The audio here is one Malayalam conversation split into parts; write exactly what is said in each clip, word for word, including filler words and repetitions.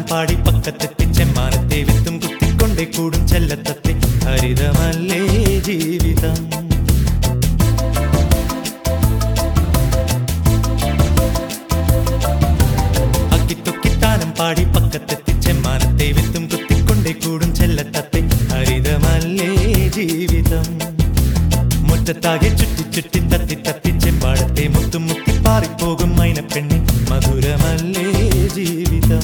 പാടി പക്കത്തെത്തി ചെമ്മാനത്തെ വിത്തും കുത്തിക്കൊണ്ടേ കൂടും ചെല്ലത്തത്തെ ഹരിതമല്ലേ ജീവിതം. അക്കിത്തൊക്കിത്താനം പാടി പക്കത്തെത്തി ചെമ്മാനത്തെ വിത്തും കുത്തിക്കൊണ്ടേ കൂടും ചെല്ലത്തത്തെ ഹരിതമല്ലേ ജീവിതം. മുറ്റത്താകെ ചുറ്റി ചുറ്റി തത്തി തത്തി ചെമ്പാടത്തെ മുത്തും മുത്തി പാറിപ്പോകും മൈനപ്പെണ്ണി മധുരമല്ലേ ജീവിതം.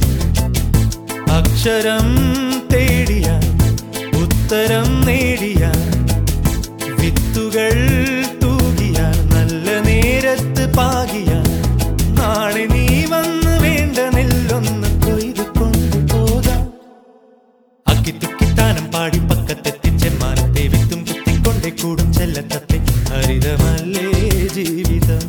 അക്ഷരം തേടിയ ഉത്തരം നേടിയ വിത്തുകൾ തൂകിയ നല്ല നേരത്ത് പാകിയ നാളെ നീ വന്ന് വേണ്ട നെല്ലൊന്ന് കൊയ്തു കൊണ്ടുപോകാം. അക്കിത്തുക്കിത്താനം പാടി പക്കത്തെത്തി ചെമ്മാനത്തെ വിത്തും കുത്തിക്കൊണ്ടേ കൂടും ചെല്ലത്തത്തെ ഹരിതമല്ലേ ജീവിതം.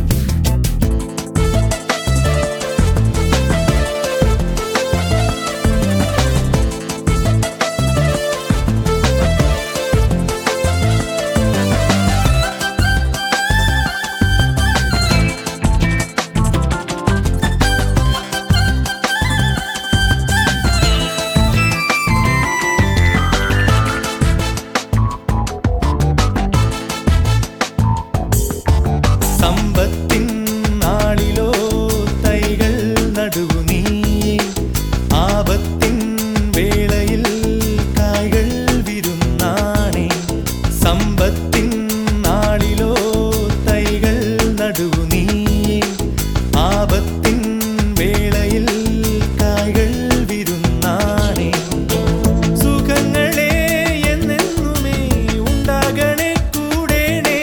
സമ്പത്തിൻ നാളിലോ തൈകൾ നടുവു നീ, ആപത്തിൻ വേളയിൽ കായ്കൾ വിരുന്നാണേ. സമ്പത്തിൻ നാളിലോ തൈകൾ നടുവു നീ, ആപത്തിൻ വേളയിൽ കായ്കൾ വിരുന്നാണേ. സുഖങ്ങളെ എന്നെന്നുമേ ഉണ്ടാകണേ കൂടേണേ.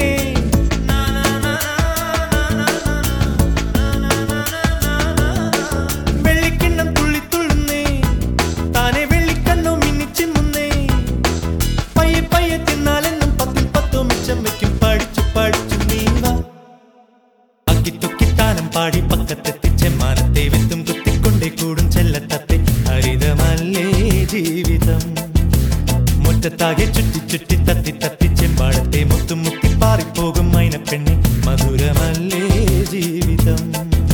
വെള്ളിക്കിണ്ണം തുള്ളിത്തുള്ളുന്നേ താനെ വെള്ളിക്കണ്ണോ മിന്നിച്ചിന്നുന്നേ. പയ്യെ പയ്യെ തിന്നാലെന്നും പത്തിൽ പത്തോ മിച്ചം വെക്കും പഠിച്ചു പഠിച്ചു നീങ്ങാ. അക്കിത്തൊക്കിത്താനം പാടി പക്കത്തെത്തി ചെമ്മാനത്തെ വിത്തും കുത്തിക്കൊണ്ടേ കൂടും ചെല്ലത്തത്തെ ഹരിതമല്ലേ ജീവിതം. മുറ്റത്താകെ ചുറ്റി ചുറ്റി തത്തി തത്തി ചെമ്പാടത്തെ മുത്തും മുത്തി പാറിപ്പോകും മൈനപ്പെണ്ണി മധുരമല്ലേ ജീവിതം.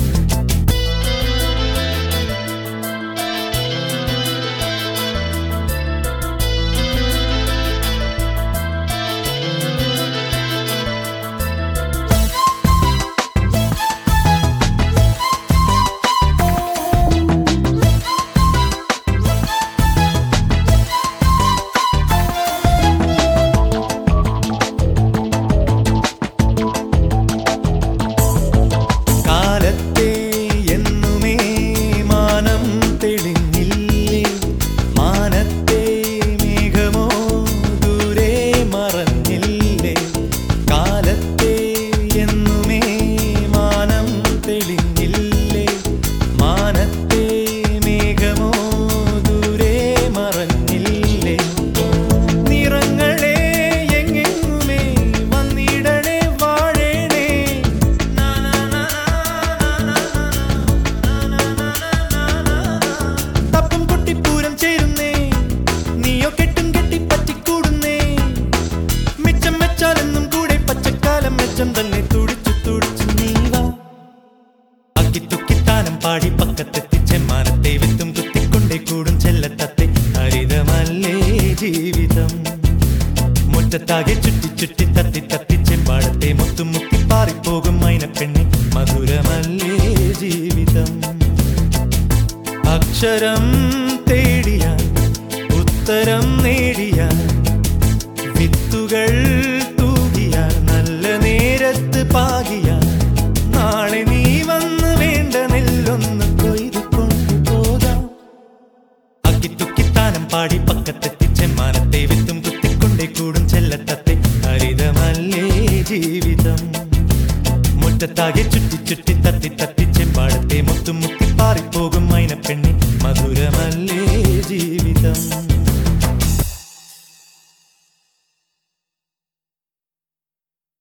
കാലത്തെ എന്നുമേ മാനം തെളിഞ്ഞില്ലേ, മാനത്തെ മേഘമോ ദൂരെ മറഞ്ഞില്ലേ. കാലത്തെ എന്നുമേ മാനം തെളിഞ്ഞില്ലേ, മാനത്തെ മേഘമോ ദൂരെ മറഞ്ഞില്ലേ. നിറങ്ങളെ എങ്ങെങ്ങുമേ വന്നിടണേ വാഴേണേ. തപ്പും കുട്ടിപ്പൂരം ചേരുന്നേ നീയോ കെട്ടും കെട്ടി പറ്റിക്കൂടുന്നേ. മിച്ചം വെച്ചാലെന്നും കൂടെ പച്ചക്കാലം മെച്ചം തന്നെ തുടിച്ചു തുടിച്ചു നീവാ. അക്കിത്തുക്കിത്താനം പാടി പക്കത്തെത്തി ചെമ്മാനത്തെ വിത്തും കുത്തിക്കൊണ്ടേ കൂടും ചെല്ലത്തത്തെ ഹരിതമല്ലേ ജീവിതം. മുറ്റത്താകെ ചുറ്റി ചുറ്റി തത്തി തത്തി ചെമ്പാടത്തെ മുത്തും മുത്തി പാറിപ്പോകും മൈനപ്പെണ്ണി മധുരമല്ലേ ജീവിതം. അക്ഷരം തേടിയ ഉത്തരം നേടിയ വിത്തുകൾ തൂകിയ നല്ല നേരത്ത് പാകിയ നാളെ നീ വന്ന് വേണ്ട നെല്ലൊന്ന് കൊയ്തു കൊണ്ടുപോകാം. അക്കിത്തുക്കിത്താനം പാടി പക്കത്തെത്തി ചെമ്മാനത്തെ വിത്തും കുത്തിക്കൊണ്ടേ കൂടും ചെല്ലത്തത്തെ ഹരിതമല്ലേ ജീവിതം. മുറ്റത്താകെ ചുറ്റി ചുറ്റി തത്തി തത്തി ചെമ്പാടത്തെ മുത്തും മുത്തി പാറിപ്പോകും മൈനപ്പെണ്ണി മധുരമല്ലേ ജീവിതം.